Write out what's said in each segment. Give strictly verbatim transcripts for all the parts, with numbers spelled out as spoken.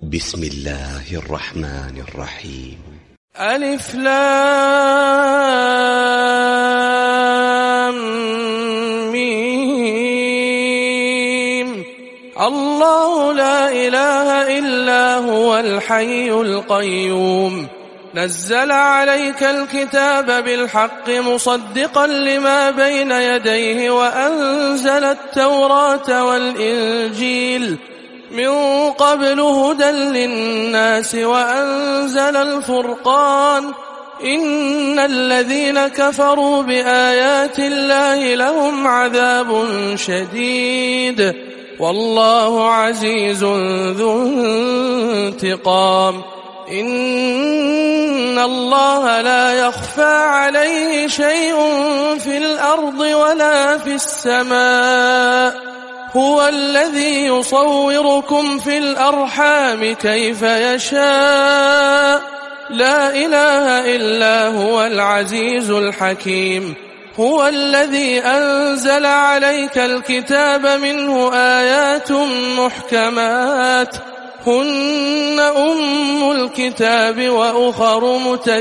بسم الله الرحمن الرحيم. ألف لام ميم. الله لا إله إلا هو الحي القيوم نزل عليك الكتاب بالحق مصدقا لما بين يديه وأنزل التوراة والإنجيل من قبل هدى للناس وأنزل الفرقان إن الذين كفروا بآيات الله لهم عذاب شديد والله عزيز ذو انتقام. إن الله لا يخفى عليه شيء في الأرض ولا في السماء هو الذي يصوركم في الأرحام كيف يشاء لا إله إلا هو العزيز الحكيم. هو الذي أنزل عليك الكتاب منه آيات محكمات هن أم الكتاب وأخر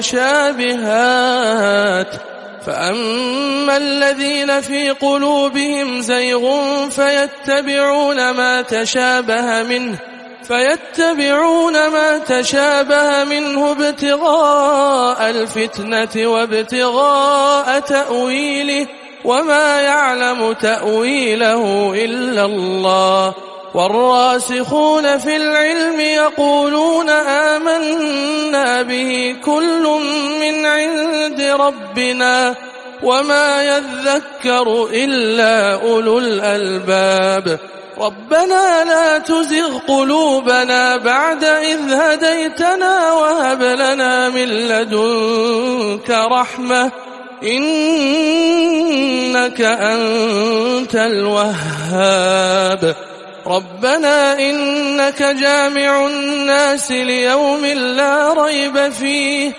متشابهات فأما الذين في قلوبهم زيغ فيتبعون ما تشابه منه فيتبعون ما تشابه منه ابتغاء الفتنة وابتغاء تأويله وما يعلم تأويله إلا الله والراسخون في العلم يقولون آمنا به كل من عند ربنا وما يذكر إلا أولو الألباب. ربنا لا تزغ قلوبنا بعد إذ هديتنا وهب لنا من لدنك رحمة إنك أنت الوهاب. ربنا إنك جامع الناس ليوم لا ريب فيه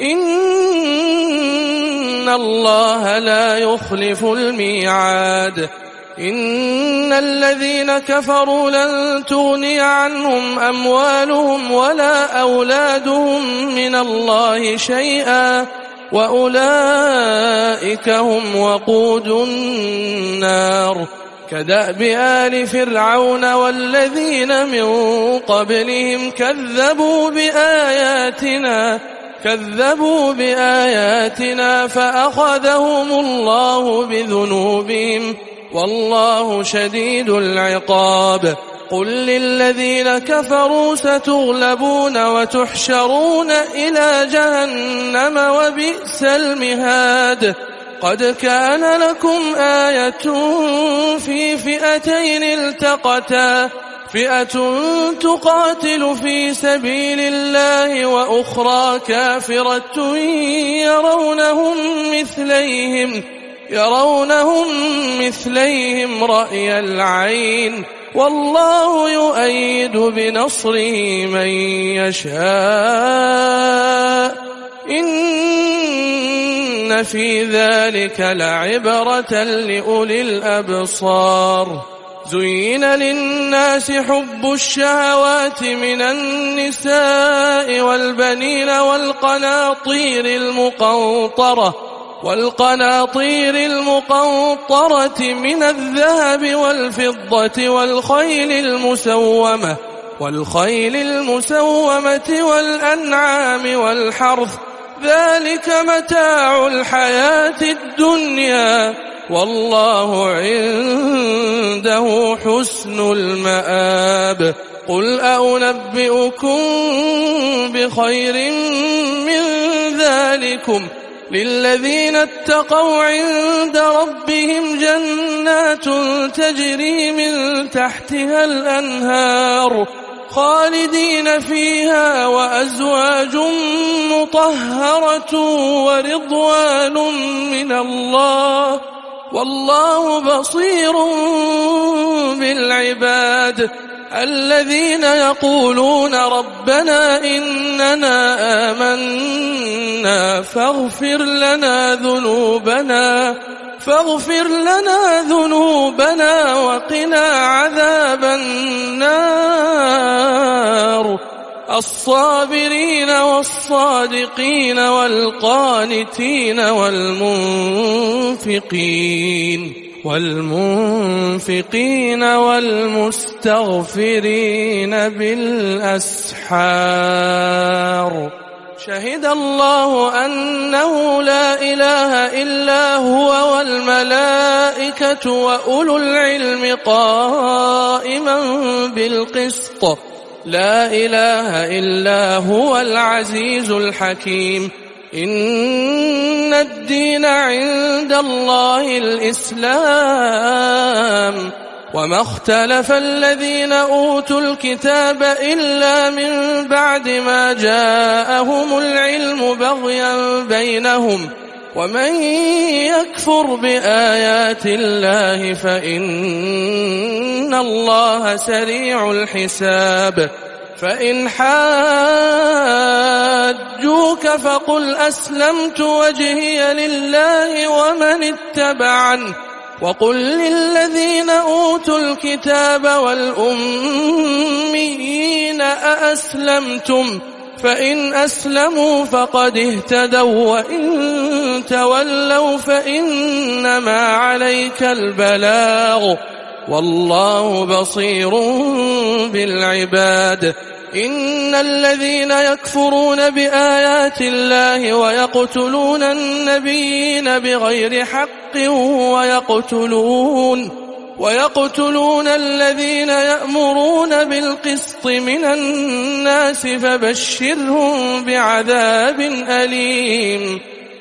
إن الله لا يخلف الميعاد. إن الذين كفروا لن تغني عنهم أموالهم ولا أولادهم من الله شيئا وأولئك هم وقود النار. كدأب آل فرعون والذين من قبلهم كذبوا بآياتنا كذبوا بآياتنا فأخذهم الله بذنوبهم والله شديد العقاب. قل للذين كفروا ستغلبون وتحشرون إلى جهنم وبئس المهاد. قد كان لكم آية في فئتين التقتا فئة تقاتل في سبيل الله وأخرى كافرة يرونهم مثليهم يرونهم مثليهم رأي العين والله يؤيد بنصره من يشاء إن في ذلك لعبرة لأولي الأبصار. زين للناس حب الشهوات من النساء والبنين والقناطير المقنطرة والقناطير المقنطرة من الذهب والفضة والخيل المسومة والخيل المسومة والأنعام والحرث ذلك متاع الحياة الدنيا والله عنده حسن المآب. قل أنبئكم بخير من ذلكم للذين اتقوا عند ربهم جنات تجري من تحتها الأنهار خالدين فيها وأزواج مطهرة ورضوان من الله والله بصير بالعباد. الذين يقولون ربنا إننا آمنا فاغفر لنا ذنوبنا فاغفر لنا ذنوبنا وقنا عذاب النار الصابرين والصادقين والقانتين والمنفقين والمنفقين والمستغفرين بالأسحار شهد الله أنه لا إله إلا هو والملائكة وأولو العلم قائما بالقسط لا إله إلا هو العزيز الحكيم إن الدين عند الله الإسلام وما اختلف الذين أوتوا الكتاب إلا من بعد ما جاءهم العلم بغيا بينهم ومن يكفر بآيات الله فإن الله سريع الحساب فإن حاجوك فقل أسلمت وجهي لله ومن اتبعني وقل للذين أوتوا الكتاب والأميين أأسلمتم فإن أسلموا فقد اهتدوا وإن تولوا فإنما عليك البلاغ والله بصير بالعباد إن الذين يكفرون بآيات الله ويقتلون النبيين بغير حق ويقتلون ويقتلون الذين يأمرون بالقسط من الناس فبشرهم بعذاب أليم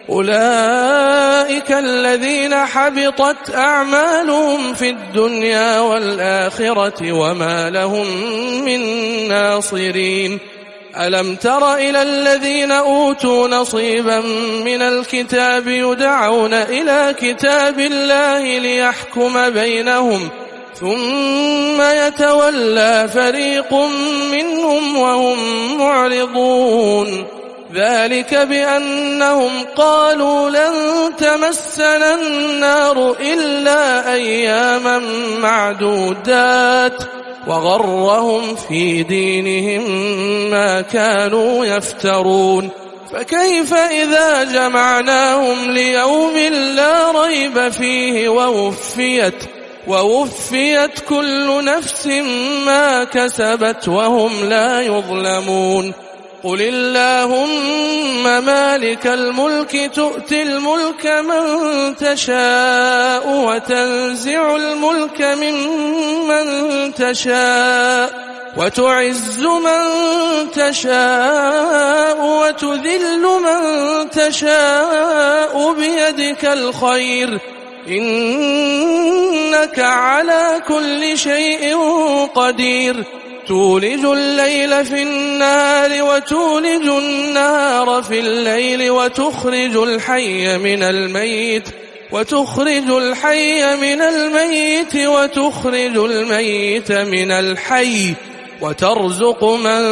أولئك الذين حبطت أعمالهم في الدنيا والآخرة وما لهم من ناصرين ألم تر إلى الذين أوتوا نصيبا من الكتاب يدعون إلى كتاب الله ليحكم بينهم ثم يتولى فريق منهم وهم معرضون ذلك بأنهم قالوا لن تمسنا النار إلا أياما معدودات وغرهم في دينهم ما كانوا يفترون فكيف إذا جمعناهم ليوم لا ريب فيه ووفيت ووفيت كل نفس ما كسبت وهم لا يظلمون قل اللهم مالك الملك تؤتي الملك من تشاء وتنزع الملك ممن تشاء وتعز من تشاء وتذل من تشاء بيدك الخير إنك على كل شيء قدير تولج الليل في النهار وتولج النهار في الليل وتخرج الحي من الميت وتخرج الحي من الميت وتخرج الميت من الحي وترزق من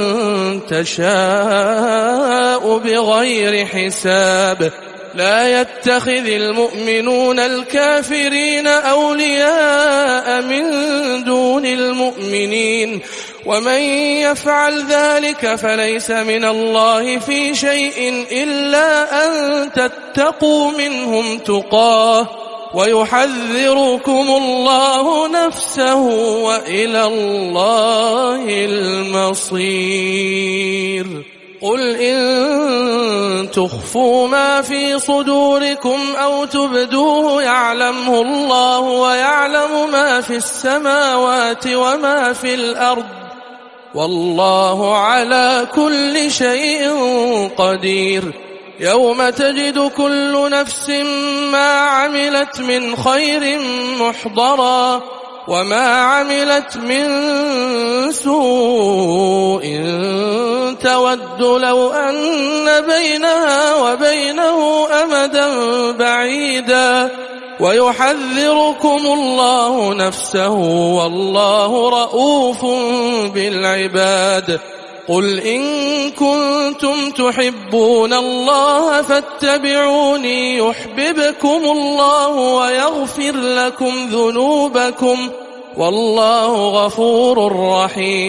تشاء بغير حساب لا يتخذ المؤمنون الكافرين أولياء من دون المؤمنين ومن يفعل ذلك فليس من الله في شيء إلا أن تتقوا منهم تقاه ويحذركم الله نفسه وإلى الله المصير قل إن تخفوا ما في صدوركم أو تبدوه يعلمه الله ويعلم ما في السماوات وما في الأرض والله على كل شيء قدير يوم تجد كل نفس ما عملت من خير محضرا وما عملت من سوء تود لو أن بينها وبينه أمدا بعيدا ويحذركم الله نفسه والله رؤوف بالعباد قل إن كنتم تحبون الله فاتبعوني يحببكم الله ويغفر لكم ذنوبكم والله غفور رحيم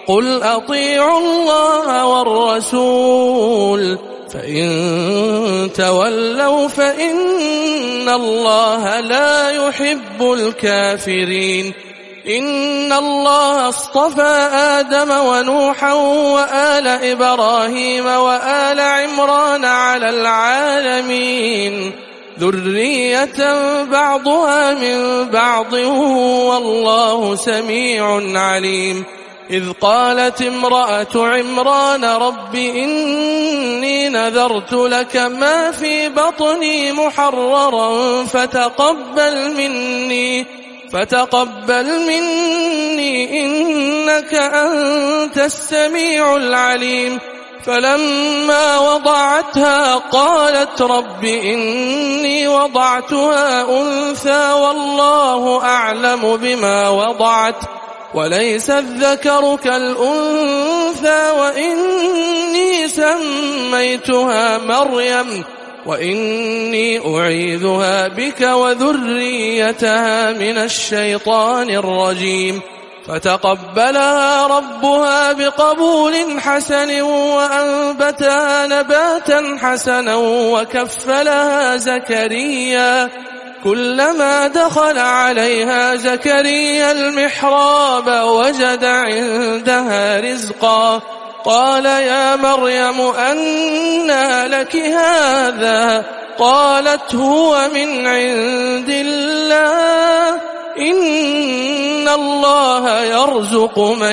قل أطيعوا الله والرسول فإن تولوا فإن الله لا يحب الكافرين إن الله اصطفى آدم ونوحا وآل إبراهيم وآل عمران على العالمين ذرية بعضها من بعض والله سميع عليم إذ قالت امرأة عمران رب إني نذرت لك ما في بطني محررا فتقبل مني فتقبل مني إنك أنت السميع العليم فلما وضعتها قالت رب إني وضعتها أنثى والله أعلم بما وضعت وليس الذكر كالأنثى وإني سميتها مريم وإني أعيذها بك وذريتها من الشيطان الرجيم فتقبلها ربها بقبول حسن وأنبتها نباتا حسنا وكفلها زكريا كلما دخل عليها زكريا المحراب وجد عندها رزقا قال يا مريم أنى لك هذا قالت هو من عند الله إن الله يرزق من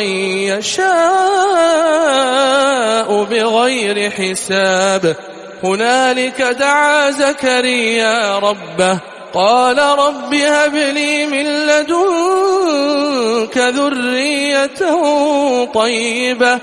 يشاء بغير حساب هنالك دعا زكريا ربه قال رب هب لي من لدنك ذرية طيبة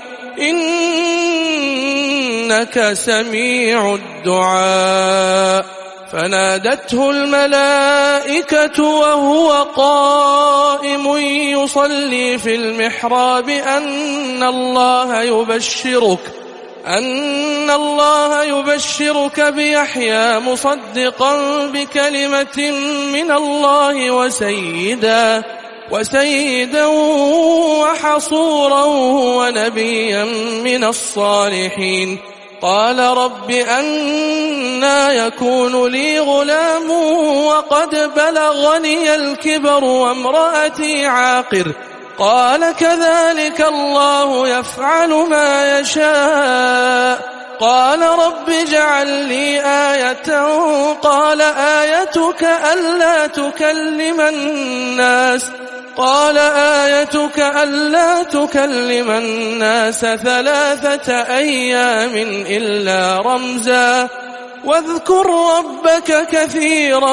إنك سميع الدعاء فنادته الملائكة وهو قائم يصلي في المحراب أن الله يبشرك أن الله يبشرك بيحيى مصدقا بكلمة من الله وسيدا وسيدا وحصورا ونبيا من الصالحين قال رب أنى يكون لي غلام وقد بلغني الكبر وامرأتي عاقر قال كذلك الله يفعل ما يشاء قال رب اجعل لي آية قال آيتك ألا تكلم الناس قال آيتك ألا تكلم الناس ثلاثة أيام إلا رمزا واذكر ربك كثيرا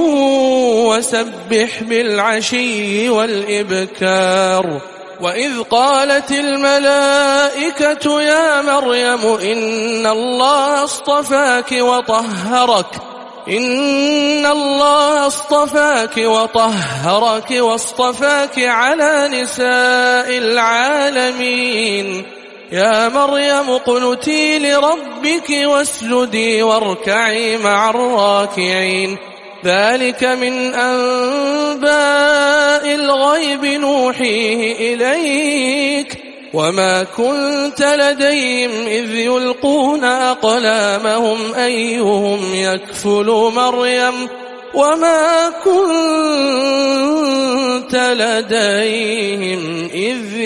وسبح بالعشي والإبكار وإذ قالت الملائكة يا مريم إن الله اصطفاك وطهرك إن الله اصطفاك وطهرك واصطفاك على نساء العالمين يا مريم اقنتي لربك واسجدي واركعي مع الراكعين ذلك من أنباء الغيب نوحيه إليك وما كنت لديهم إذ يلقون أقلامهم أيهم يكفل مريم وما كنت لديهم إذ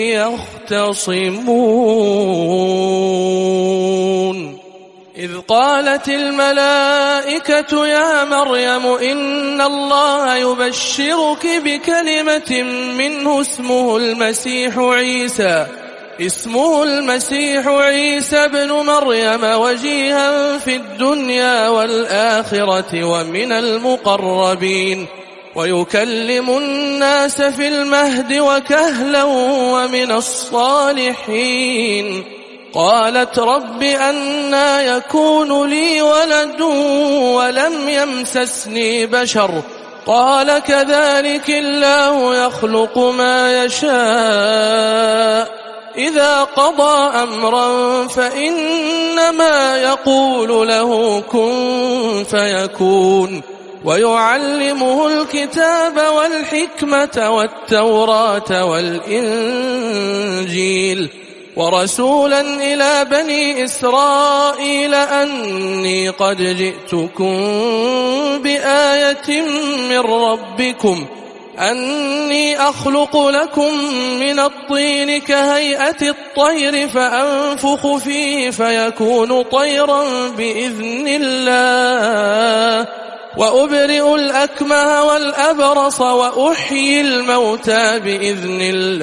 يختصمون إذ قالت الملائكة يا مريم إن الله يبشرك بكلمة منه اسمه المسيح عيسى اسمه المسيح عيسى بن مريم وجيها في الدنيا والآخرة ومن المقربين ويكلم الناس في المهد وكهلا ومن الصالحين قالت رب أنى يكون لي ولد ولم يمسسني بشر قال كذلك الله يخلق ما يشاء إذا قضى أمرا فإنما يقول له كن فيكون ويعلمه الكتاب والحكمة والتوراة والإنجيل ورسولا إلى بني إسرائيل أني قد جئتكم بآية من ربكم أني أخلق لكم من الطين كهيئة الطير فأنفخ فيه فيكون طيرا بإذن الله وأبرئ الأكمه والأبرص وأحيي الموتى بإذن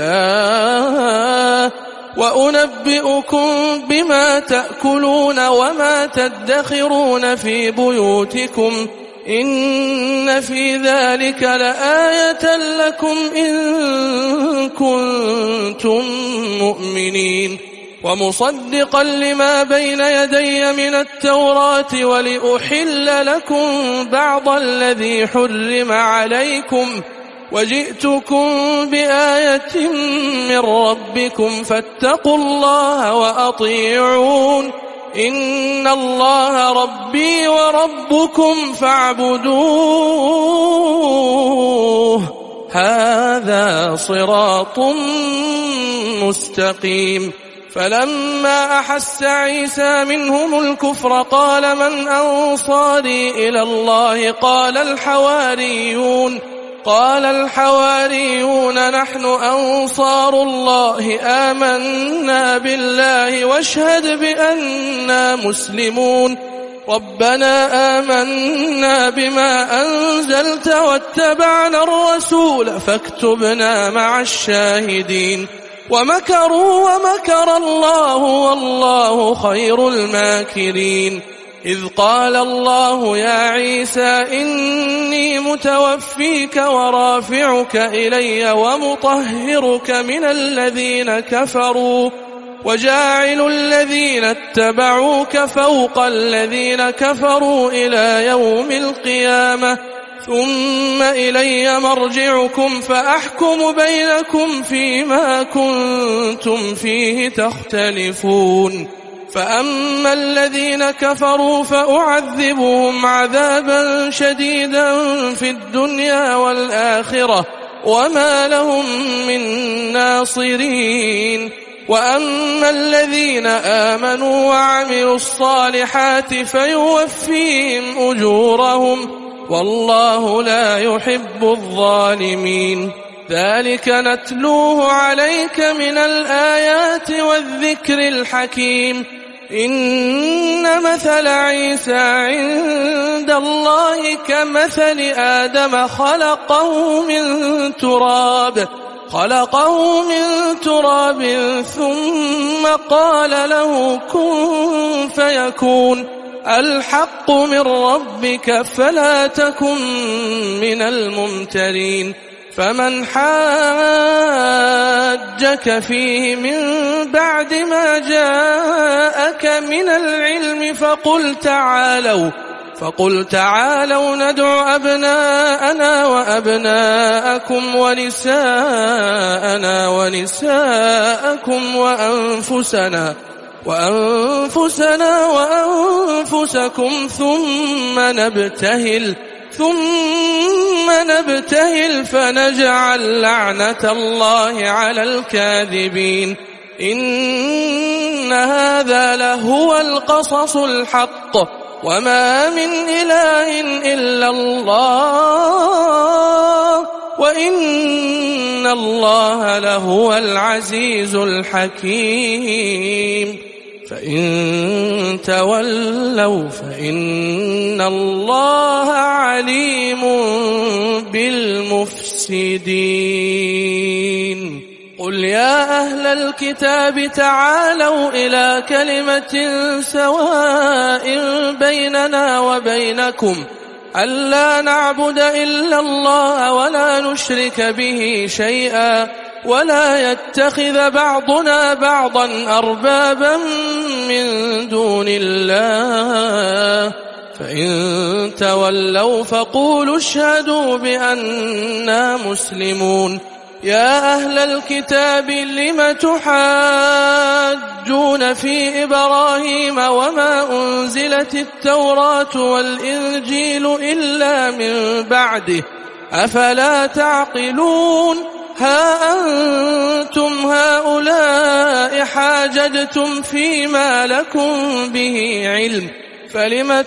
الله وأنبئكم بما تأكلون وما تدخرون في بيوتكم إن في ذلك لآية لكم إن كنتم مؤمنين ومصدقا لما بين يدي من التوراة ولأحل لكم بعض الذي حرم عليكم وجئتكم بآية من ربكم فاتقوا الله وأطيعون إن الله ربي وربكم فاعبدوه هذا صراط مستقيم. فلما أحس عيسى منهم الكفر قال من أنصاري إلى الله قال الحواريون قال الحواريون نحن أنصار الله آمنا بالله واشهد بأننا مسلمون ربنا آمنا بما أنزلت واتبعنا الرسول فاكتبنا مع الشاهدين ومكروا ومكر الله والله خير الماكرين. إذ قال الله يا عيسى إني متوفيك ورافعك إلي ومطهرك من الذين كفروا وجاعل الذين اتبعوك فوق الذين كفروا إلى يوم القيامة ثم إلي مرجعكم فأحكم بينكم فيما كنتم فيه تختلفون. فأما الذين كفروا فأعذبهم عذابا شديدا في الدنيا والآخرة وما لهم من ناصرين وأما الذين آمنوا وعملوا الصالحات فيوفيهم أجورهم والله لا يحب الظالمين. ذلك نتلوه عليك من الآيات والذكر الحكيم. إن مثل عيسى عند الله كمثل آدم خلقه من تراب خلقه من تراب ثم قال له كن فيكون الحق من ربك فلا تكن من الممترين. فمن حاجك فيه من بعد ما جاءك من العلم فقل تعالوا فقل تعالوا ندع أبناءنا وأبناءكم ونساءنا ونساءكم وأنفسنا وأنفسنا وأنفسكم ثم نبتهل ثم نبتهل فنجعل لعنة الله على الكاذبين. إن هذا لهو القصص الحق وما من إله إلا الله وإن الله لهو العزيز الحكيم. فإن تولوا فإن الله عليم بالمفسدين. قل يا أهل الكتاب تعالوا إلى كلمة سواء بيننا وبينكم ألا نعبد إلا الله ولا نشرك به شيئا ولا يتخذ بعضنا بعضا أربابا من دون الله فإن تولوا فقولوا اشهدوا بأننا مسلمون. يا أهل الكتاب لم تحاجون في إبراهيم وما أنزلت التوراة والإنجيل إلا من بعده أفلا تعقلون. ها أنتم هؤلاء حاججتم فيما لكم به علم فلم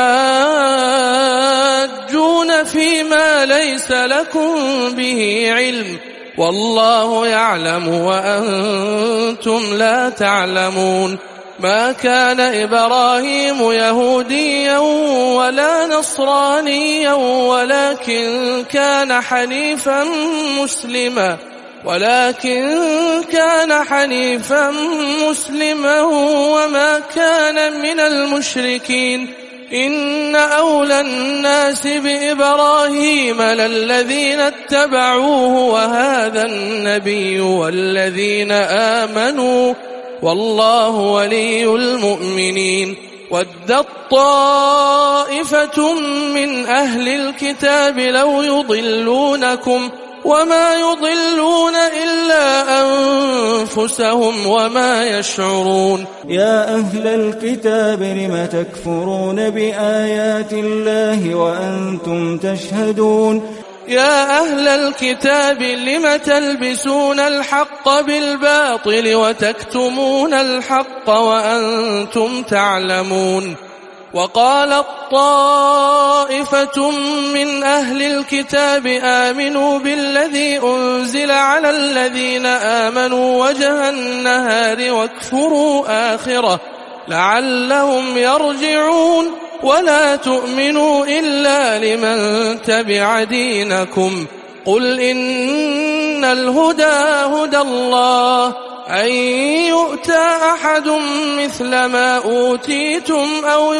تحاجون فيما ليس لكم به علم والله يعلم وأنتم لا تعلمون ما كان إبراهيم يهوديا ولا نصرانيا ولكن كان حنيفا مسلما ولكن كان حنيفا مسلما وما كان من المشركين إن أولى الناس بإبراهيم للذين اتبعوه وهذا النبي والذين آمنوا والله ولي المؤمنين ودت طائفة من أهل الكتاب لو يضلونكم وما يضلون إلا أنفسهم وما يشعرون يا أهل الكتاب لم تكفرون بآيات الله وأنتم تشهدون يا أهل الكتاب لم تلبسون الحق بالباطل وتكتمون الحق وأنتم تعلمون وقالت طائفة من أهل الكتاب آمنوا بالذي أنزل على الذين آمنوا وجه النهار واكفروا آخره لعلهم يرجعون ولا تؤمنوا إلا لمن تبع دينكم قل إن الهدى هدى الله أن يؤتى أحد مثل ما أوتيتم أو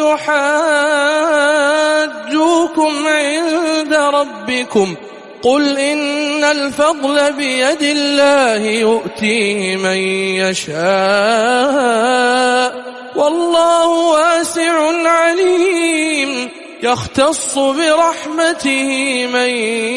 يحاجوكم عند ربكم قل إن الفضل بيد الله يؤتيه من يشاء والله واسع عليم يختص برحمته من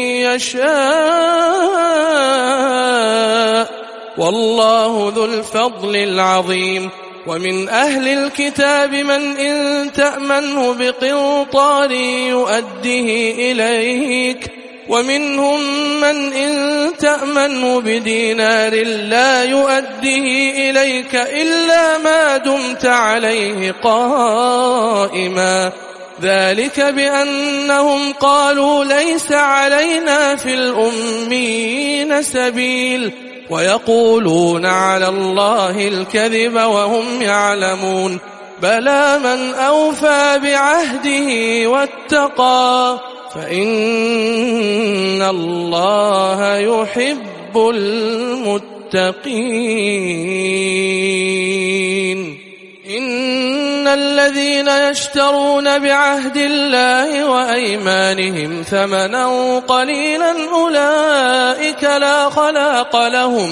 يشاء والله ذو الفضل العظيم ومن أهل الكتاب من إن تأمنه بقنطار يؤده إليك ومنهم من إن تأمنه بدينار لا يؤده إليك إلا ما دمت عليه قائما ذلك بأنهم قالوا ليس علينا في الأمين سبيل ويقولون على الله الكذب وهم يعلمون بلى من أوفى بعهده واتقى فإن الله يحب المتقين إن الذين يشترون بعهد الله وأيمانهم ثمنا قليلا أولئك لا خلاق لهم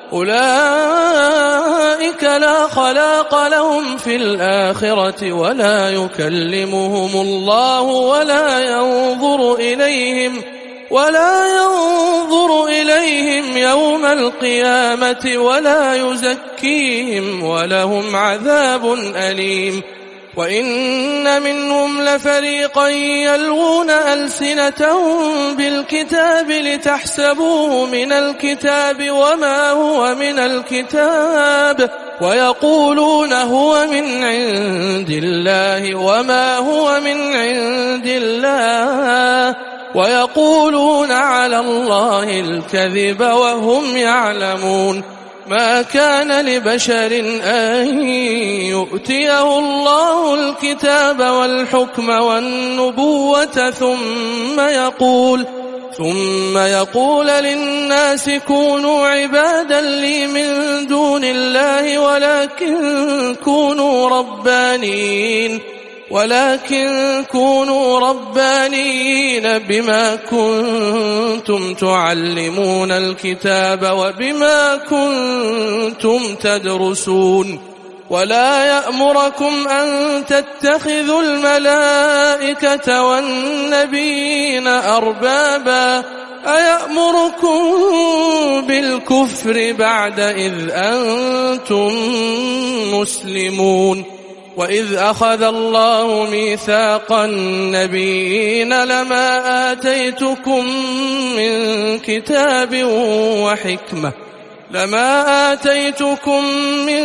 أولئك لا خلاق لهم في الآخرة ولا يكلمهم الله ولا ينظر إليهم ولا ينظر إليهم يوم القيامة ولا يزكيهم ولهم عذاب أليم وإن منهم لفريقا يلوون ألسنتهم بالكتاب لتحسبوه من الكتاب وما هو من الكتاب ويقولون هو من عند الله وما هو من عند الله ويقولون على الله الكذب وهم يعلمون ما كان لبشر أن يؤتيه الله الكتاب والحكم والنبوة ثم يقول ثم يقول للناس كونوا عبادا لي من دون الله ولكن كونوا ربانيين ولكن كونوا ربانيين بما كنتم تعلمون الكتاب وبما كنتم تدرسون ولا يأمركم أن تتخذوا الملائكة والنبيين أربابا أيأمركم بالكفر بعد إذ أنتم مسلمون وإذ أخذ الله ميثاق النبيين لما آتيتكم من كتاب وحكمة لما آتيتكم من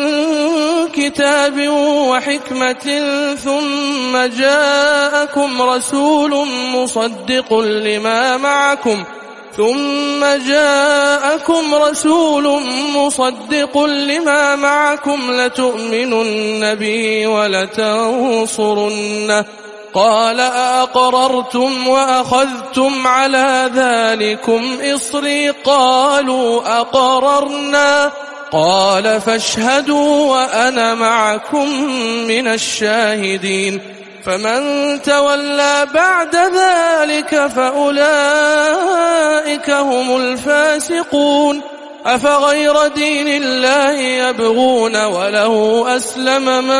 كتاب وحكمة ثم جاءكم رسول مصدق لما معكم ثم جاءكم رسول مصدق لما معكم لتؤمنن به ولتنصرنه قال أأقررتم وأخذتم على ذلكم إصري قالوا أقررنا قال فاشهدوا وأنا معكم من الشاهدين فمن تولى بعد ذلك فأولئك هم الفاسقون أفغير دين الله يبغون وله أسلم من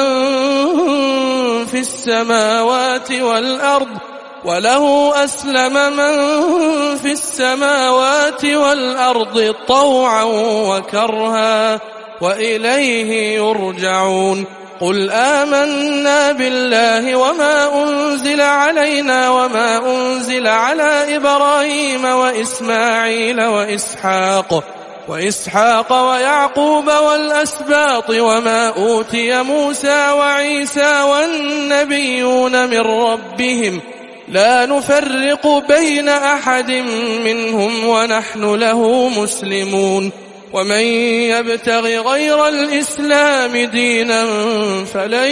في السماوات والأرض وله أسلم من في السماوات والأرض طوعا وكرها وإليه يرجعون قل آمنا بالله وما أنزل علينا وما أنزل على إبراهيم وإسماعيل وإسحاق وإسحاق ويعقوب والأسباط وما أوتي موسى وعيسى والنبيون من ربهم لا نفرق بين أحد منهم ونحن له مسلمون ومن يبتغ غير الإسلام دينا فلن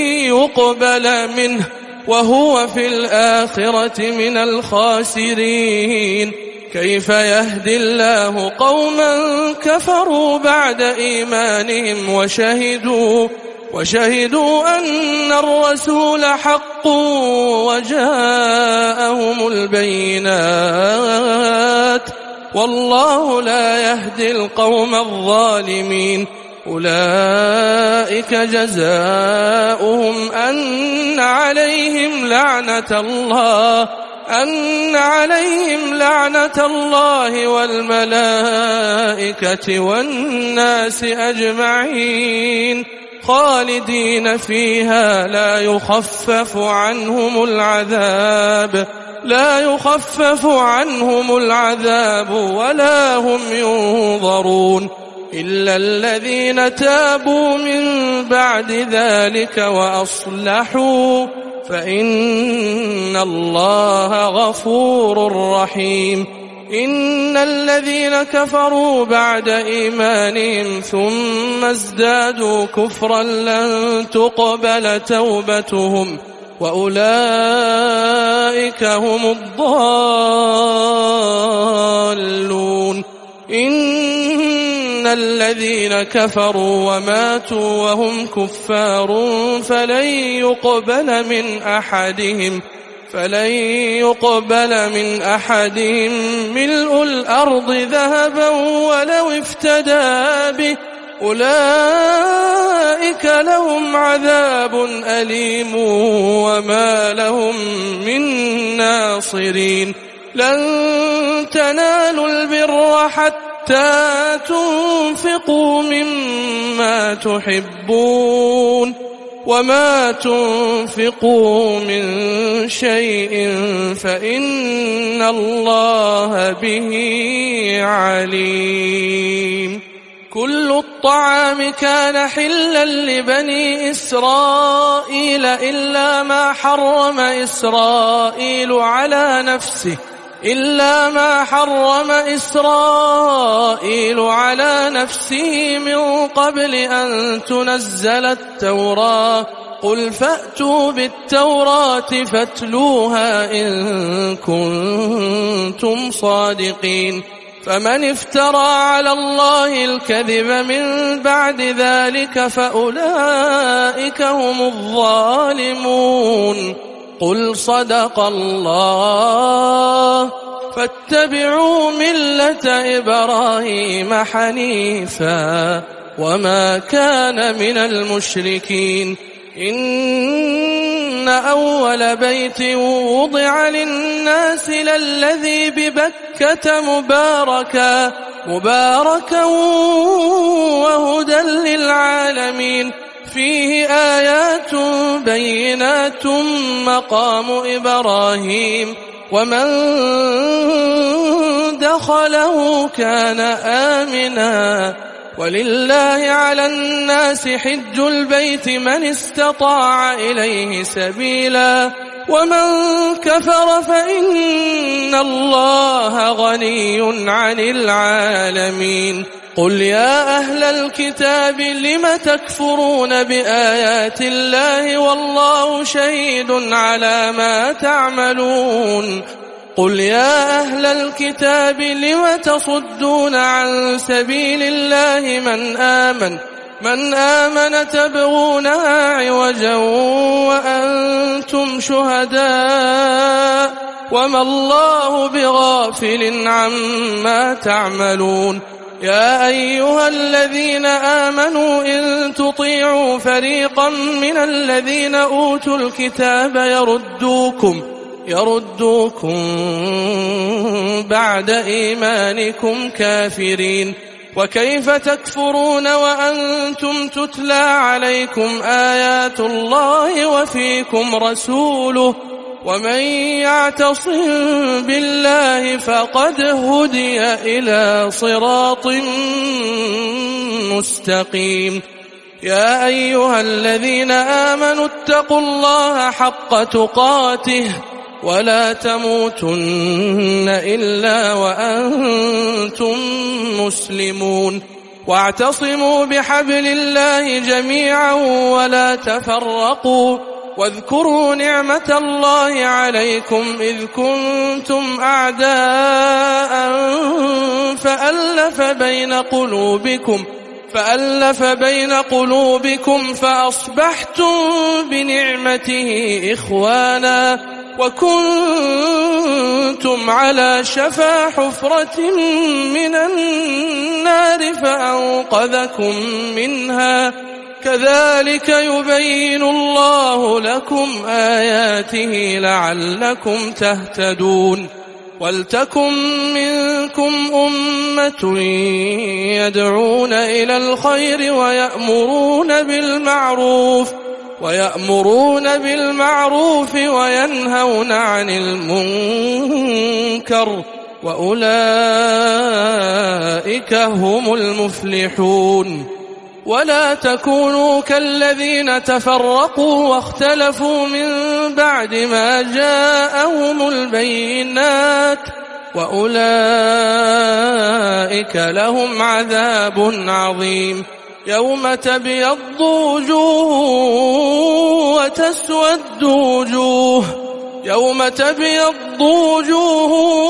يقبل منه وهو في الآخرة من الخاسرين كيف يهدي الله قوما كفروا بعد إيمانهم وشهدوا وشهدوا أن الرسول حق وجاءهم البينات والله لا يهدي القوم الظالمين أولئك جزاؤهم أن عليهم لعنة الله أن عليهم لعنة الله والملائكة والناس أجمعين خالدين فيها لا يخفف عنهم العذاب لا يخفف عنهم العذاب ولا هم ينظرون إلا الذين تابوا من بعد ذلك وأصلحوا فإن الله غفور رحيم إن الذين كفروا بعد إيمانهم ثم ازدادوا كفرا لن تقبل توبتهم وأولئك هم الضالون إن الذين كفروا وماتوا وهم كفار فلن يقبل من أحدهم فلن يقبل من أحدهم ملء الأرض ذهبا ولو افتدى به أولئك لهم عذاب أليم وما لهم من ناصرين لن تنالوا البر حتى تنفقوا مما تحبون وما تنفقوا من شيء فإن الله به عليم كل الطعام كان حلا لبني إسرائيل إلا ما حرم إسرائيل على نفسه إلا ما حرم إسرائيل على نفسه من قبل أن تنزل التوراة قل فأتوا بالتوراة فاتلوها إن كنتم صادقين فمن افترى على الله الكذب من بعد ذلك فأولئك هم الظالمون قل صدق الله فاتبعوا ملة إبراهيم حنيفا وما كان من المشركين إن أول بيت وضع للناس للذي ببكة مباركا مباركا وهدى للعالمين فيه آيات بينات مقام إبراهيم ومن دخله كان آمنا ولله على الناس حج البيت من استطاع إليه سبيلا ومن كفر فإن الله غني عن العالمين قل يا أهل الكتاب لم تكفرون بآيات الله والله شهيد على ما تعملون قل يا أهل الكتاب لم تصدون عن سبيل الله من آمن من آمن تبغونها عوجا وأنتم شهداء وما الله بغافل عما تعملون يا أيها الذين آمنوا إن تطيعوا فريقا من الذين أوتوا الكتاب يردوكم يردوكم بعد إيمانكم كافرين وكيف تكفرون وأنتم تتلى عليكم آيات الله وفيكم رسوله ومن يعتصم بالله فقد هدي إلى صراط مستقيم يا أيها الذين آمنوا اتقوا الله حق تقاته ولا تموتن إلا وأنتم مسلمون واعتصموا بحبل الله جميعا ولا تفرقوا واذكروا نعمة الله عليكم إذ كنتم أعداء فألف بين قلوبكم فألف بين قلوبكم فأصبحتم بنعمته إخوانا وكنتم على شفا حفرة من النار فأنقذكم منها كذلك يبين الله لكم آياته لعلكم تهتدون ولتكن منكم أمة يدعون إلى الخير ويأمرون بالمعروف ويأمرون بالمعروف وينهون عن المنكر وأولئك هم المفلحون ولا تكونوا كالذين تفرقوا واختلفوا من بعد ما جاءهم البينات وأولئك لهم عذاب عظيم يوم تبيض وجوه وتسود وجوه يوم تبيض وجوه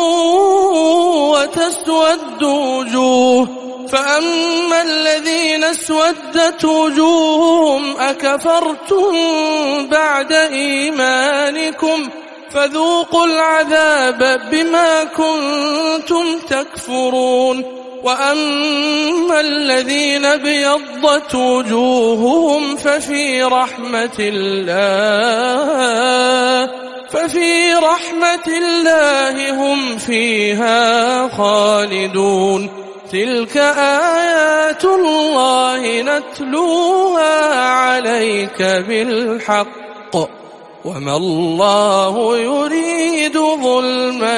وتسود وجوه فأما الذين اسودت وجوههم أكفرتم بعد إيمانكم فذوقوا العذاب بما كنتم تكفرون وأما الذين بيضت وجوههم ففي رحمة الله ففي رحمة الله هم فيها خالدون تلك آيات الله نتلوها عليك بالحق وما الله يريد ظلما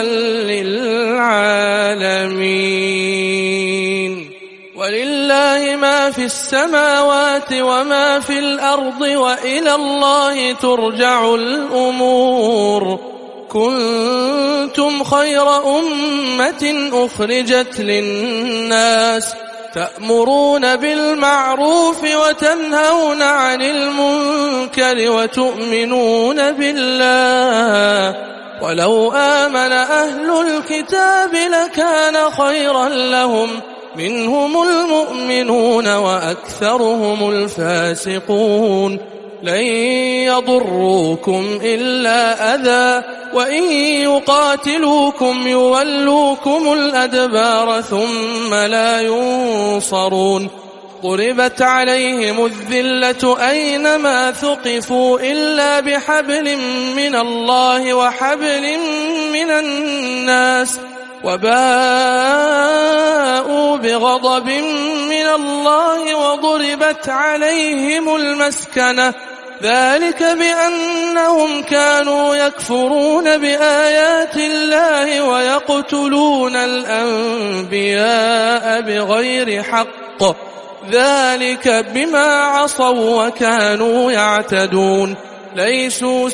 للعالمين ولله ما في السماوات وما في الأرض وإلى الله ترجع الأمور كنتم خير أمة أخرجت للناس تأمرون بالمعروف وتنهون عن المنكر وتؤمنون بالله ولو آمن أهل الكتاب لكان خيرا لهم منهم المؤمنون وأكثرهم الفاسقون لن يضروكم إلا أذى وإن يقاتلوكم يولوكم الأدبار ثم لا ينصرون ضربت عليهم الذلة أينما ثقفوا إلا بحبل من الله وحبل من الناس وباءوا بغضب من الله وضربت عليهم المسكنة ذلك بأنهم كانوا يكفرون بآيات الله ويقتلون الأنبياء بغير حق ذلك بما عصوا وكانوا يعتدون ليسوا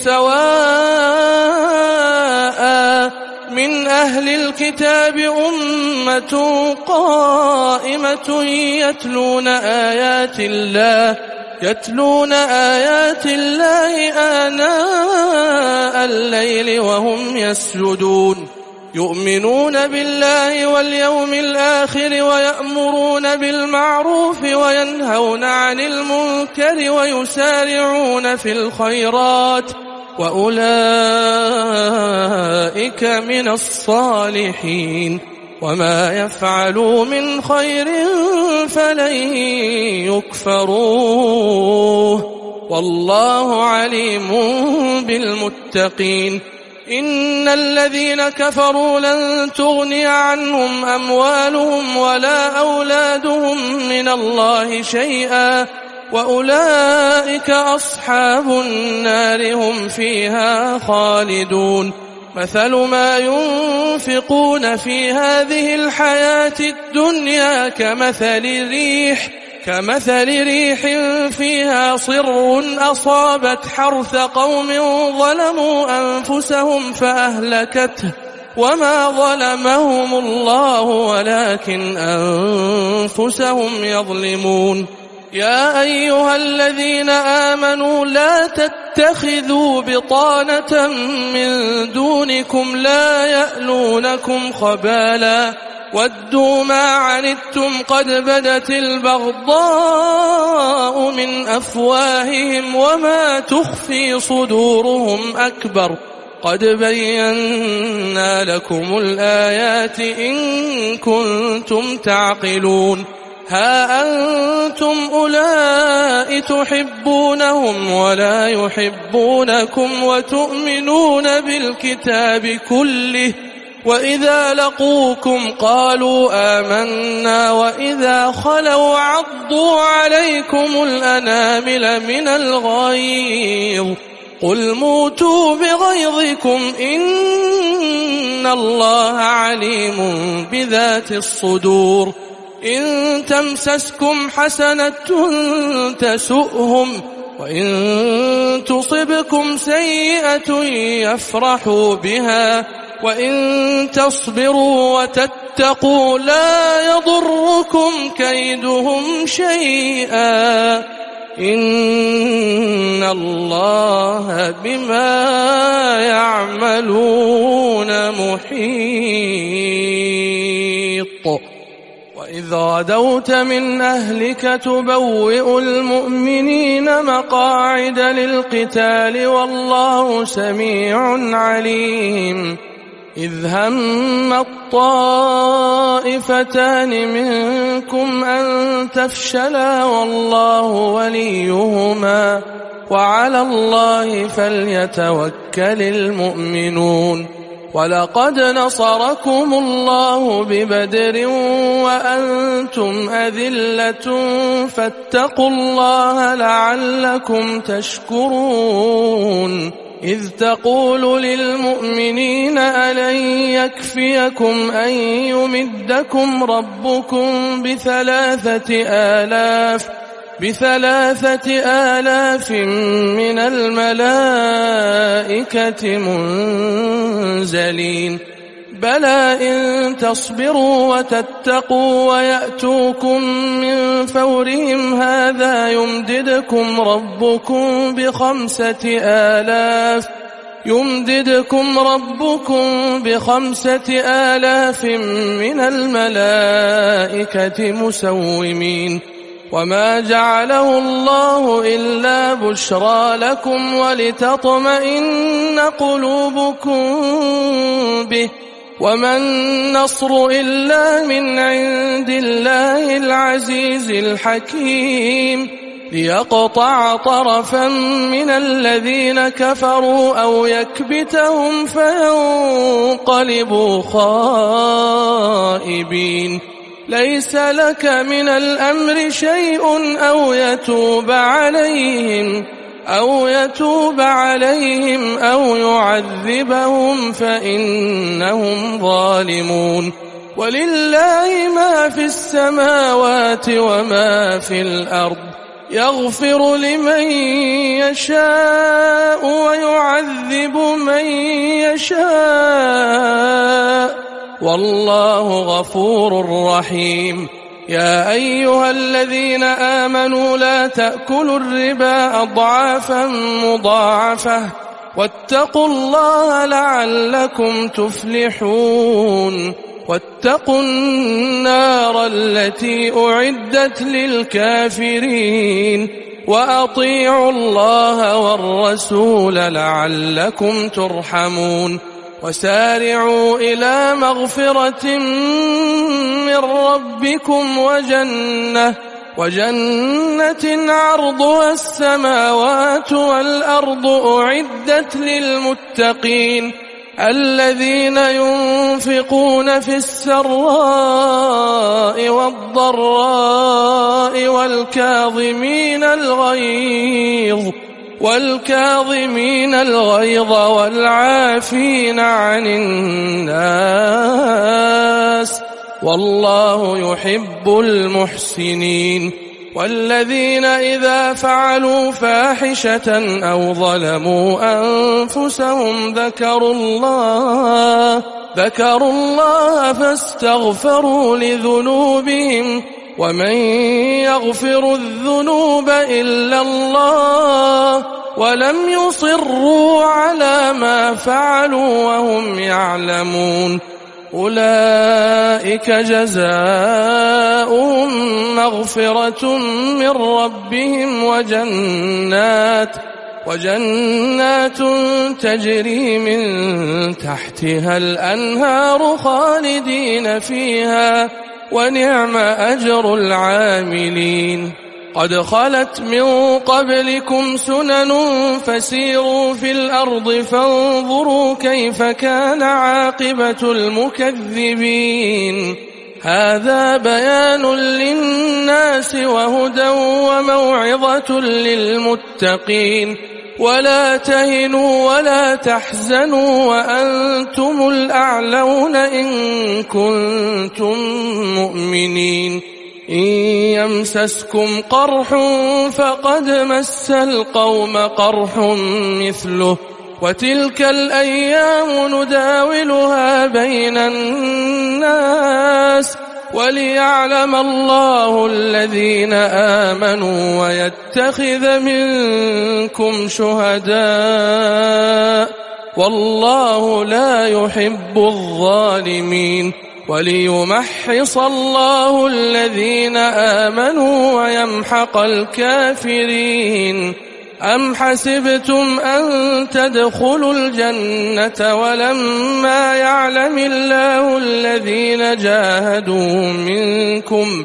سواء من أهل الكتاب أمة قائمة يتلون آيات الله يتلون آيات الله آناء الليل وهم يسجدون يؤمنون بالله واليوم الآخر ويأمرون بالمعروف وينهون عن المنكر ويسارعون في الخيرات وأولئك من الصالحين وما يفعلوا من خير فلن يكفروه والله عليم بالمتقين إن الذين كفروا لن تغني عنهم أموالهم ولا أولادهم من الله شيئا وأولئك أصحاب النار هم فيها خالدون مثل ما ينفقون في هذه الحياة الدنيا كمثل ريح كمثل ريح فيها صر أصابت حرث قوم ظلموا أنفسهم فأهلكته وما ظلمهم الله ولكن أنفسهم يظلمون يا أيها الذين آمنوا لا تتخذوا بطانة من دونكم لا يألونكم خبالا ودوا ما عنتم قد بدت البغضاء من أفواههم وما تخفي صدورهم أكبر قد بينا لكم الآيات إن كنتم تعقلون ها أنتم أولئك تحبونهم ولا يحبونكم وتؤمنون بالكتاب كله وإذا لقوكم قالوا آمنا وإذا خلوا عضوا عليكم الأنامل من الغيظ قل موتوا بغيظكم إن الله عليم بذات الصدور إن تمسسكم حسنة تسؤهم وإن تصبكم سيئة يفرحوا بها وإن تصبروا وتتقوا لا يضركم كيدهم شيئا إن الله بما يعملون محيط وإذ غدوت من أهلك تبوئ المؤمنين مقاعد للقتال والله سميع عليم إذ هم الطائفتان منكم أن تفشلا والله وليهما وعلى الله فليتوكل المؤمنون ولقد نصركم الله ببدر وأنتم أذلة فاتقوا الله لعلكم تشكرون إذ تقول للمؤمنين ألن يكفيكم أن يمدكم ربكم بثلاثة آلاف بثلاثة آلاف من الملائكة منزلين بلى إن تصبروا وتتقوا ويأتوكم من فورهم هذا يمددكم ربكم بخمسة آلاف يمددكم ربكم بخمسة آلاف من الملائكة مسومين وما جعله الله إلا بشرى لكم ولتطمئن قلوبكم به وما النصر إلا من عند الله العزيز الحكيم ليقطع طرفا من الذين كفروا أو يكبتهم فينقلبوا خائبين. ليس لك من الأمر شيء أو يتوب عليهم أو يتوب عليهم أو يعذبهم فإنهم ظالمون. ولله ما في السماوات وما في الأرض يغفر لمن يشاء ويعذب من يشاء والله غفور رحيم. يا أيها الذين آمنوا لا تأكلوا الربا أضعافا مضاعفة واتقوا الله لعلكم تفلحون. واتقوا النار التي أعدت للكافرين وأطيعوا الله والرسول لعلكم ترحمون. وسارعوا إلى مغفرة من ربكم وجنة وجنة عرضها السماوات والأرض أعدت للمتقين الذين ينفقون في السراء والضراء والكاظمين الغيظ والكاظمين الغيظ والعافين عن الناس والله يحب المحسنين. والذين إذا فعلوا فاحشة أو ظلموا أنفسهم ذكروا الله ذكروا الله فاستغفروا لذنوبهم ومن يغفر الذنوب إلا الله ولم يصروا على ما فعلوا وهم يعلمون. أولئك جزاؤهم مغفرة من ربهم وجنات وجنات تجري من تحتها الأنهار خالدين فيها ونعم أجر العاملين. قد خلت من قبلكم سنن فسيروا في الأرض فانظروا كيف كان عاقبة المكذبين. هذا بيان للناس وهدى وموعظة للمتقين. ولا تهنوا ولا تحزنوا وأنتم الأعلون إن كنتم مؤمنين. إن يمسسكم قرح فقد مس القوم قرح مثله وتلك الأيام نداولها بين الناس وليعلم الله الذين آمنوا ويتخذ منكم شهداء والله لا يحب الظالمين. وليمحص الله الذين آمنوا ويمحق الكافرين. أم حسبتم أن تدخلوا الجنة ولما يعلم الله الذين جاهدوا منكم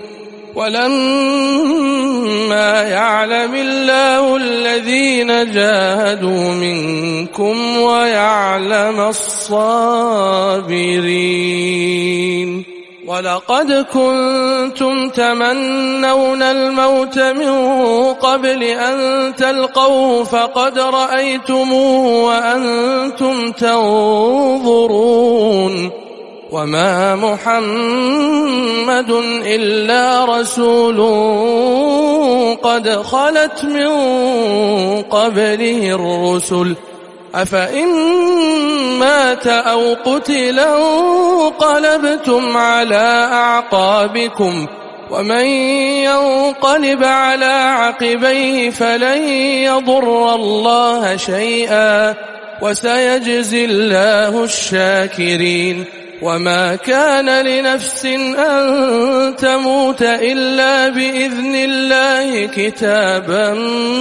ولما يعلم الله الذين جاهدوا منكم ويعلم الصابرين. ولقد كنتم تمنون الموت من قبل أن تلقوه فقد رأيتموه وأنتم تنظرون. وما محمد إلا رسول قد خلت من قبله الرسل أفإن مات أو قتل انقلبتم على أعقابكم ومن ينقلب على عقبيه فلن يضر الله شيئا وسيجزي الله الشاكرين. وما كان لنفس أن تموت إلا بإذن الله كتابا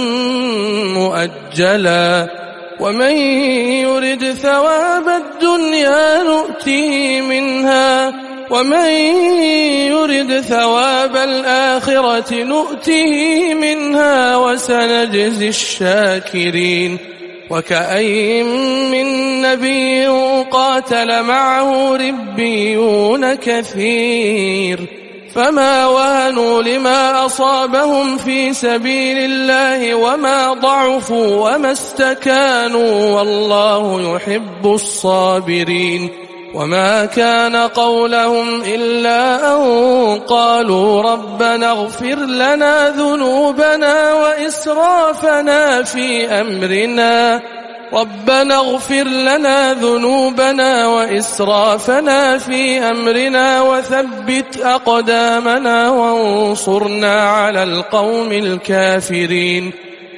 مؤجلا ومن يرد ثواب الدنيا نؤته منها ومن يرد ثواب الآخرة نؤته منها وسنجزي الشاكرين. وكأين من نبي قاتل معه ربيون كثير فما وهنوا لما أصابهم في سبيل الله وما ضعفوا وما استكانوا والله يحب الصابرين. وما كان قولهم إلا أن قالوا ربنا اغفر لنا ذنوبنا وإسرافنا في أمرنا ربنا اغفر لنا ذنوبنا وإسرافنا في أمرنا وثبت أقدامنا وانصرنا على القوم الكافرين.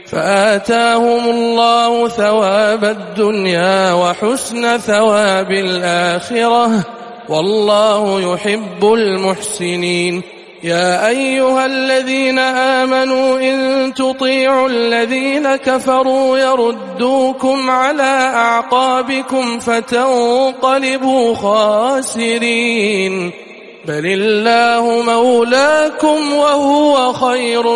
فآتاهم الله ثواب الدنيا وحسن ثواب الآخرة والله يحب المحسنين. يا أيها الذين آمنوا إن تطيعوا الذين كفروا يردوكم على أعقابكم فتنقلبوا خاسرين. بل الله مولاكم وهو خير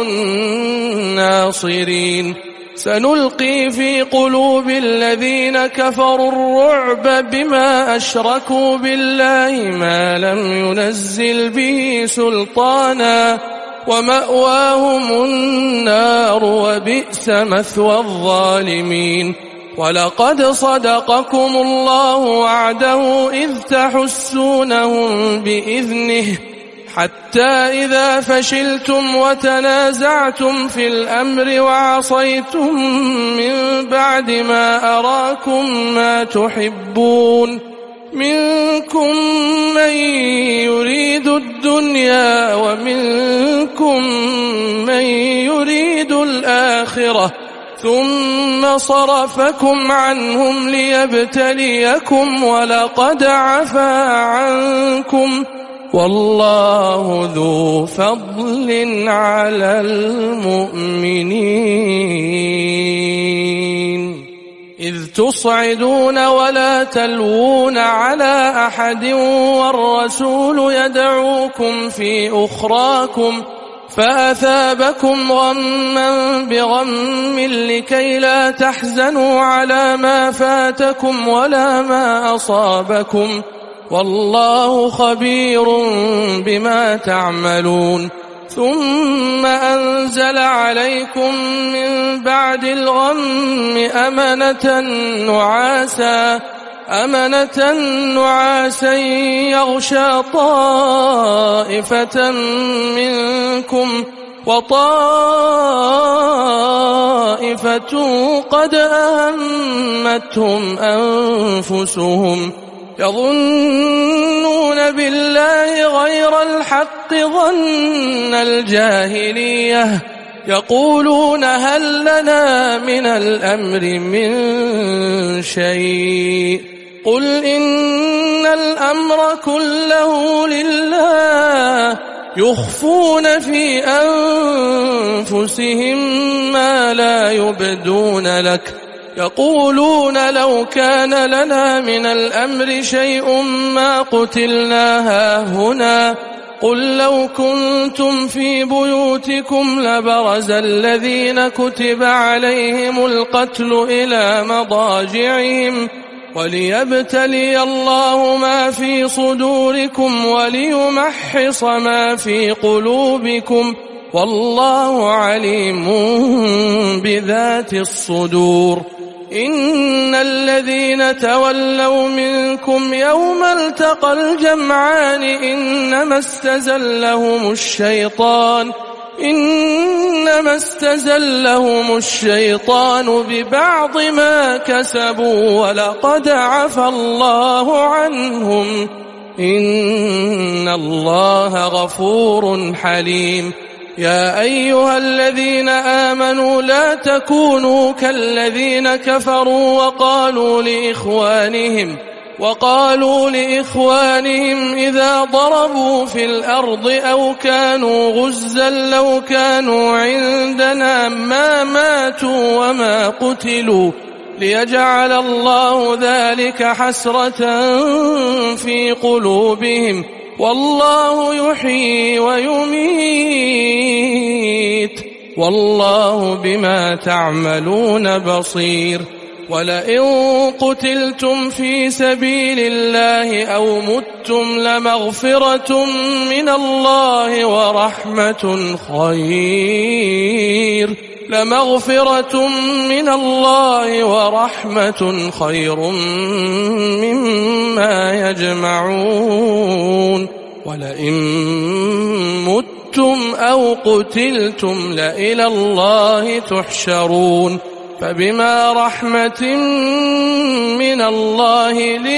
الناصرين. سنلقي في قلوب الذين كفروا الرعب بما أشركوا بالله ما لم ينزل به سلطانا ومأواهم النار وبئس مثوى الظالمين. ولقد صدقكم الله وعده إذ تحسونهم بإذنه حتى إذا فشلتم وتنازعتم في الأمر وعصيتم من بعد ما أراكم ما تحبون منكم من يريد الدنيا ومنكم من يريد الآخرة ثم صرفكم عنهم ليبتليكم ولقد عفا عنكم والله ذو فضل على المؤمنين. إذ تصعدون ولا تلوون على أحد والرسول يدعوكم في أخراكم فأثابكم غما بغم لكي لا تحزنوا على ما فاتكم ولا ما أصابكم والله خبير بما تعملون. ثم أنزل عليكم من بعد الغم أمنة نعاسا أمنة نعاسا يغشى طائفة منكم وطائفة قد أهمتهم أنفسهم يظنون بالله غير الحق ظن الجاهلية يقولون هل لنا من الأمر من شيء قل إن الأمر كله لله يخفون في أنفسهم ما لا يبدون لك يقولون لو كان لنا من الأمر شيء ما قتلنا هاهنا قل لو كنتم في بيوتكم لبرز الذين كتب عليهم القتل إلى مضاجعهم وليبتلي الله ما في صدوركم وليمحص ما في قلوبكم والله عليم بذات الصدور. إن الذين تولوا منكم يوم التقى الجمعان إنما استزلهم الشيطان إنما استزلهم الشيطان ببعض ما كسبوا ولقد عفا الله عنهم إن الله غفور حليم. يا أيها الذين آمنوا لا تكونوا كالذين كفروا وقالوا لإخوانهم وقالوا لإخوانهم إذا ضربوا في الأرض أو كانوا غزا لو كانوا عندنا ما ماتوا وما قتلوا ليجعل الله ذلك حسرة في قلوبهم والله يحيي ويميت والله بما تعملون بصير ولئن قتلتم في سبيل الله أو متم لمغفرة من الله ورحمة خير لمغفرة من الله ورحمة خير مما يجمعون ولئن متم أو قتلتم لإلى الله تحشرون فبما رحمة من الله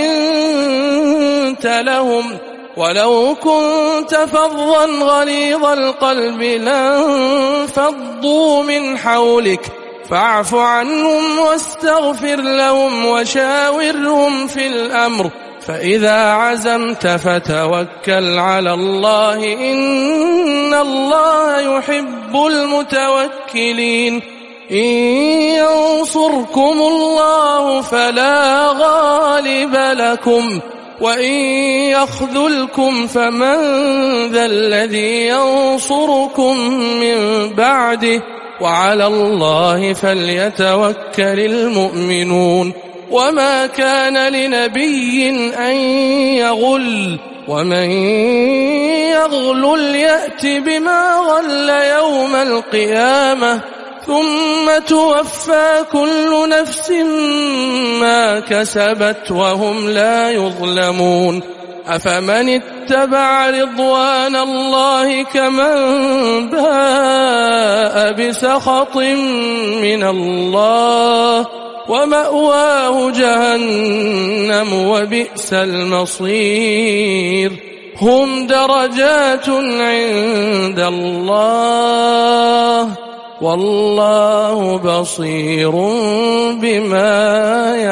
لنت لهم ولو كنت فظا غليظ القلب لانفضوا من حولك فاعف عنهم واستغفر لهم وشاورهم في الأمر فإذا عزمت فتوكل على الله إن الله يحب المتوكلين إن ينصركم الله فلا غالب لكم وإن يخذلكم فمن ذا الذي ينصركم من بعده وعلى الله فليتوكل المؤمنون وما كان لنبي أن يغل ومن يغلل يأت بما غل يوم القيامة ثم توفى كل نفس ما كسبت وهم لا يظلمون أفمن اتبع رضوان الله كمن باء بسخط من الله ومأواه جهنم وبئس المصير هم درجات عند الله والله بصير بما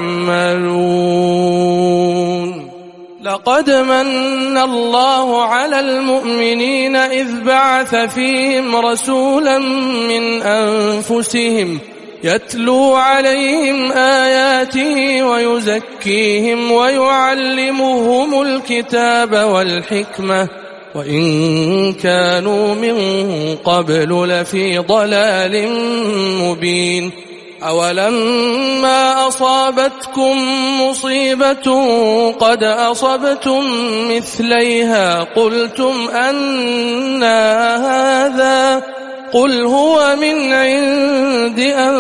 يعملون لقد من الله على المؤمنين إذ بعث فيهم رسولا من أنفسهم يتلو عليهم آياته ويزكيهم ويعلمهم الكتاب والحكمة وإن كانوا من قبل لفي ضلال مبين أولما أصابتكم مصيبة قد أصبتم مثليها قلتم أنى هذا قل هو من عند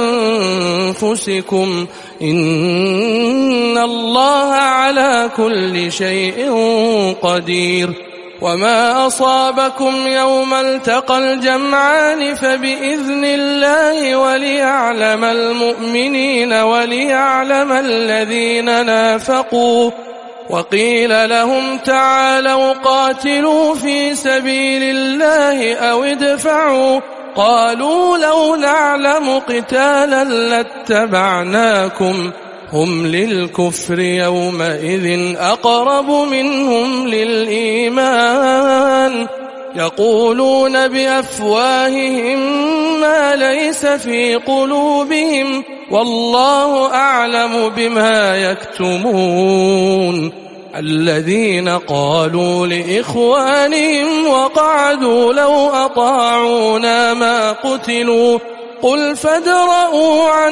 أنفسكم إن الله على كل شيء قدير وما أصابكم يوم التقى الجمعان فبإذن الله وليعلم المؤمنين وليعلم الذين نافقوا وقيل لهم تعالوا قاتلوا في سبيل الله أو ادفعوا قالوا لو نعلم قتالا لاتبعناكم هم للكفر يومئذ أقرب منهم للإيمان يقولون بأفواههم ما ليس في قلوبهم والله أعلم بما يكتمون الذين قالوا لإخوانهم وقعدوا لو أطاعونا ما قتلوا قل فادرءوا عن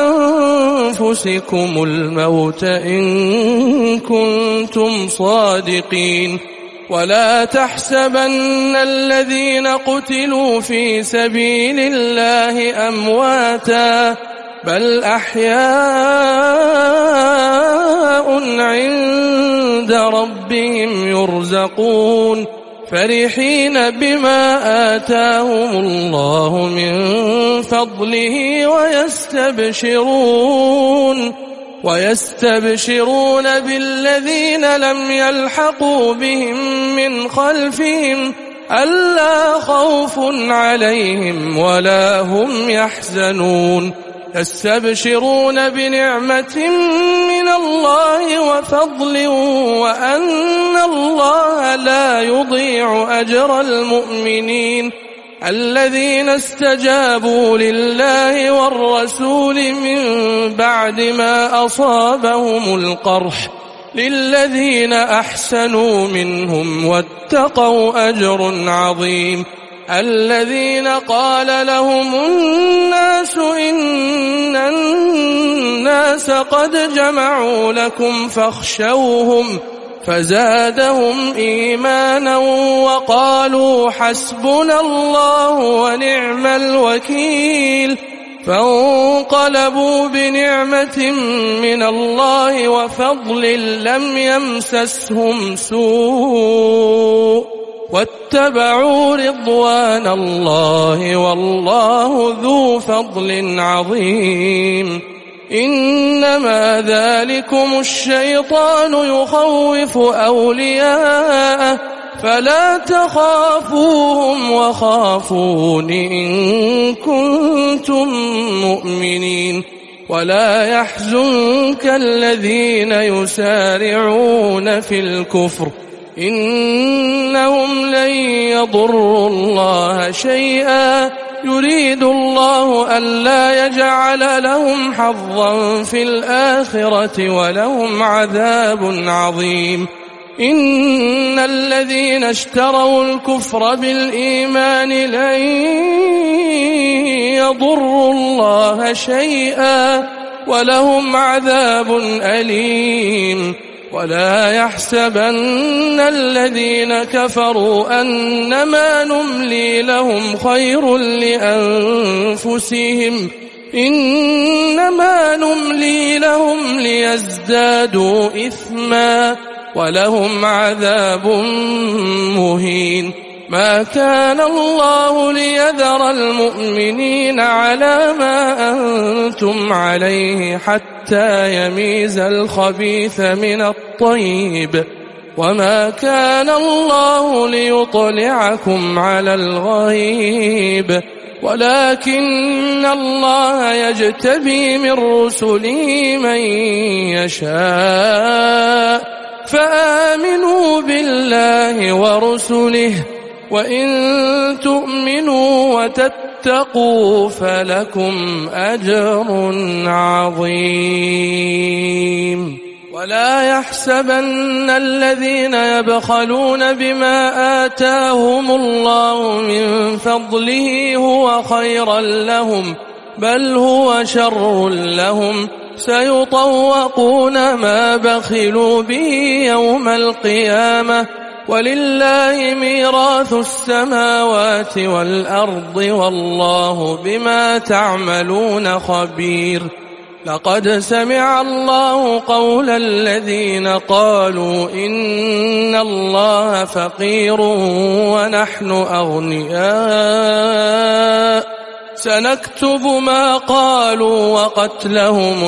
أنفسكم الموت إن كنتم صادقين ولا تحسبن الذين قتلوا في سبيل الله أمواتا بل أحياء عند ربهم يرزقون فرحين بما آتاهم الله من فضله ويستبشرون ويستبشرون بالذين لم يلحقوا بهم من خلفهم ألا خوف عليهم ولا هم يحزنون يستبشرون بنعمة من الله وفضل وأن الله لا يضيع أجر المؤمنين الذين استجابوا لله والرسول من بعد ما أصابهم القرح للذين أحسنوا منهم واتقوا أجر عظيم. الذين قال لهم الناس إن الناس قد جمعوا لكم فاخشوهم فزادهم إيمانا وقالوا حسبنا الله ونعم الوكيل. فانقلبوا بنعمة من الله وفضل لم يمسسهم سوء واتبعوا رضوان الله والله ذو فضل عظيم. إنما ذلكم الشيطان يخوف أولياءه فلا تخافوهم وخافون إن كنتم مؤمنين. ولا يحزنك الذين يسارعون في الكفر إنهم لن يضروا الله شيئا يريد الله ألا يجعل لهم حظا في الآخرة ولهم عذاب عظيم. إن الذين اشتروا الكفر بالإيمان لن يضروا الله شيئا ولهم عذاب أليم. ولا يحسبن الذين كفروا أنما نملي لهم خير لأنفسهم إنما نملي لهم ليزدادوا إثما ولهم عذاب مهين. ما كان الله ليذر المؤمنين على ما أنتم عليه حتى يميز الخبيث من الطيب وما كان الله ليطلعكم على الغيب ولكن الله يجتبي من رسله من يشاء فآمنوا بالله ورسله وإن تؤمنوا وتتقوا فلكم أجر عظيم. ولا يحسبن الذين يبخلون بما آتاهم الله من فضله هو خيرا لهم بل هو شر لهم سيطوقون ما بخلوا به يوم القيامة ولله ميراث السماوات والأرض والله بما تعملون خبير. لقد سمع الله قول الذين قالوا إن الله فقير ونحن أغنياء سنكتب ما قالوا وقتلهم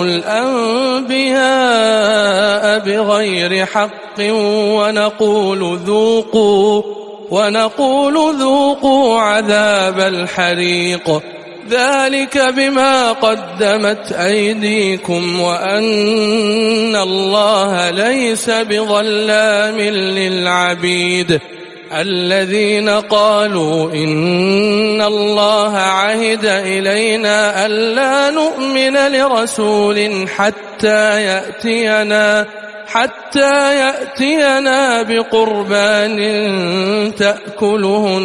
الأنبياء بغير حق ونقول ذوقوا ونقول ذوقوا عذاب الحريق ذلك بما قدمت أيديكم وأن الله ليس بظلام للعبيد. الذين قالوا إن الله عهد إلينا ألا نؤمن لرسول حتى يأتينا حتى يأتينا بقربان تأكله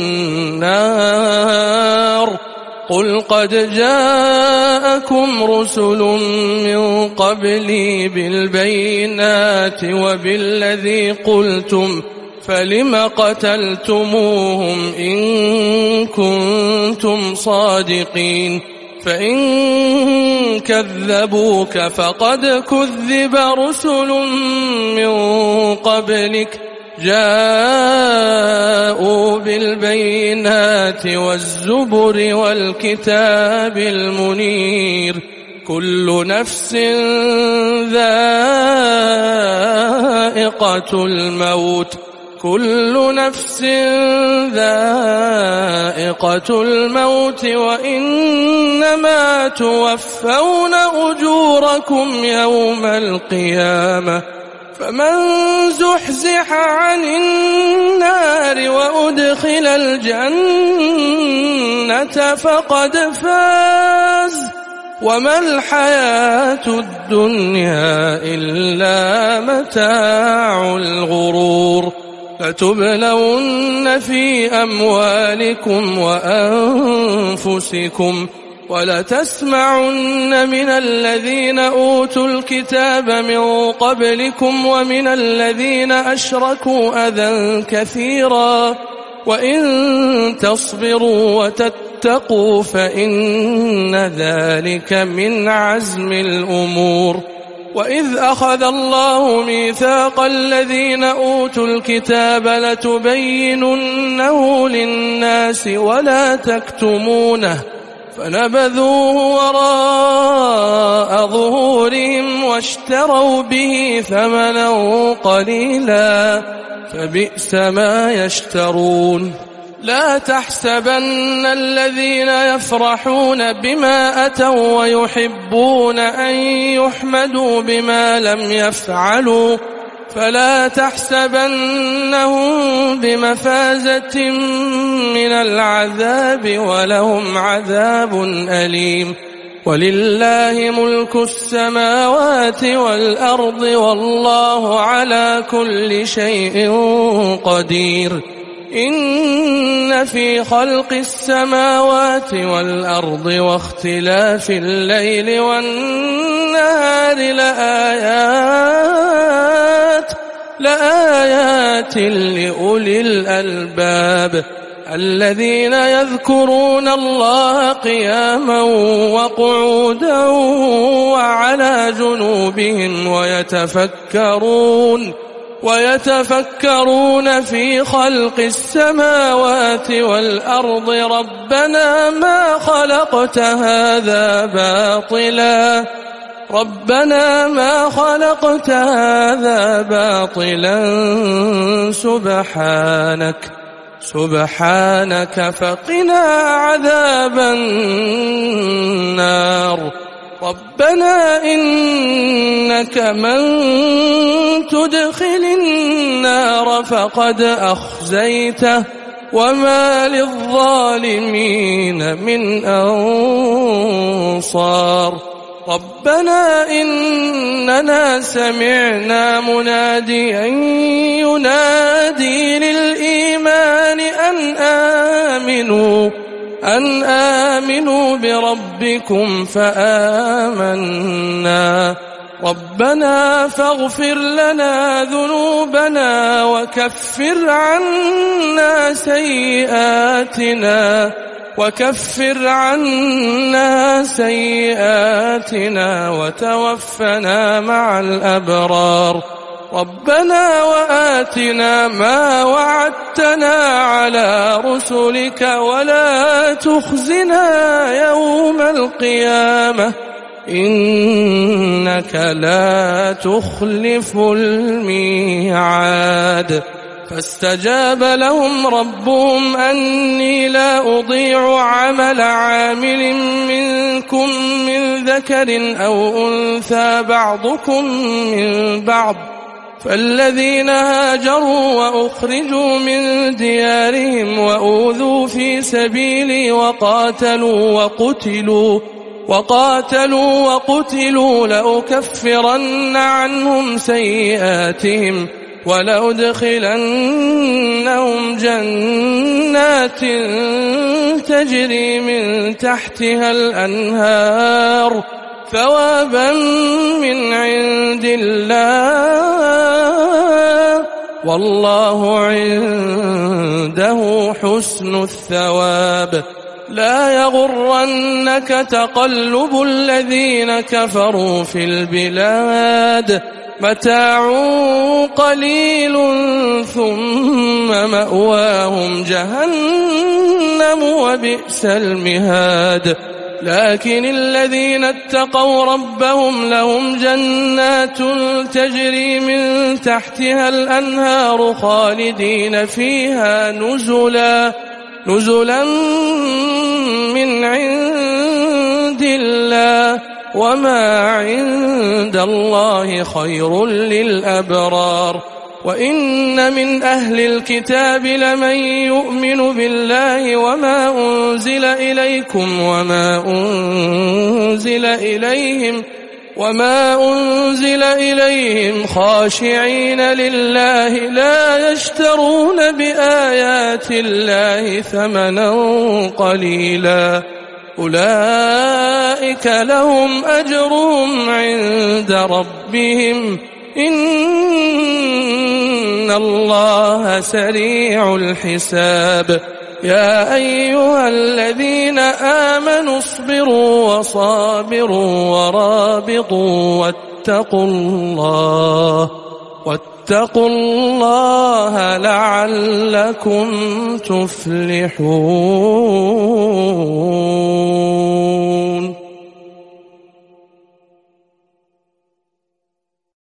النار قل قد جاءكم رسل من قبلي بالبينات وبالذي قلتم فلم قتلتموهم إن كنتم صادقين فإن كذبوك فقد كذب رسل من قبلك جاءوا بالبينات والزبر والكتاب المنير كل نفس ذائقة الموت كل نفس ذائقة الموت وإنما توفون أجوركم يوم القيامة فمن زحزح عن النار وأدخل الجنة فقد فاز وما الحياة الدنيا إلا متاع الغرور لتبلون في أموالكم وأنفسكم ولتسمعن من الذين أوتوا الكتاب من قبلكم ومن الذين أشركوا أذى كثيرا وإن تصبروا وتتقوا فإن ذلك من عزم الأمور وإذ أخذ الله ميثاق الذين أوتوا الكتاب لتبيننه للناس ولا تكتمونه فنبذوه وراء ظهورهم واشتروا به ثمنا قليلا فبئس ما يشترون لا تحسبن الذين يفرحون بما أتوا ويحبون أن يحمدوا بما لم يفعلوا فلا تحسبنهم بمفازة من العذاب ولهم عذاب أليم ولله ملك السماوات والأرض والله على كل شيء قدير إن في خلق السماوات والأرض واختلاف الليل والنهار لآيات لآيات لأولي الألباب الذين يذكرون الله قياما وقعودا وعلى جنوبهم ويتفكرون ويتفكرون في خلق السماوات والأرض ربنا ما خلقت هذا باطلا ربنا ما خلقت هذا باطلا سبحانك سبحانك فقنا عذاب النار ربنا إنك من تدخل النار فقد أخزيته وما للظالمين من أنصار ربنا إننا سمعنا مناديا ينادي للإيمان أن آمنوا أن آمنوا بربكم فآمنا ربنا فاغفر لنا ذنوبنا وكفر عنا سيئاتنا وكفر عنا سيئاتنا وتوفنا مع الأبرار ربنا وآتنا ما وعدتنا على رسلك ولا تخزنا يوم القيامة إنك لا تخلف الميعاد فاستجاب لهم ربهم أني لا أضيع عمل عامل منكم من ذكر أو أنثى بعضكم من بعض فالذين هاجروا وأخرجوا من ديارهم وأوذوا في سبيلي وقاتلوا وقتلوا وقاتلوا وقتلوا لأكفرن عنهم سيئاتهم ولأدخلنهم جنات تجري من تحتها الأنهار ثوابا من عند الله والله عنده حسن الثواب لا يغرنك تقلب الذين كفروا في البلاد متاع قليل ثم مأواهم جهنم وبئس المهاد لكن الذين اتقوا ربهم لهم جنات تجري من تحتها الأنهار خالدين فيها نزلا نزلا من عند الله وما عند الله خير للأبرار وإن من أهل الكتاب لمن يؤمن بالله وما أنزل إليكم وما أنزل إليهم وما أنزل إليهم خاشعين لله لا يشترون بآيات الله ثمنا قليلا أولئك لهم أجرهم عند ربهم إن الله سريع الحساب يا أيها الذين آمنوا اصبروا وصابروا ورابطوا واتقوا الله واتقوا الله لعلكم تفلحون.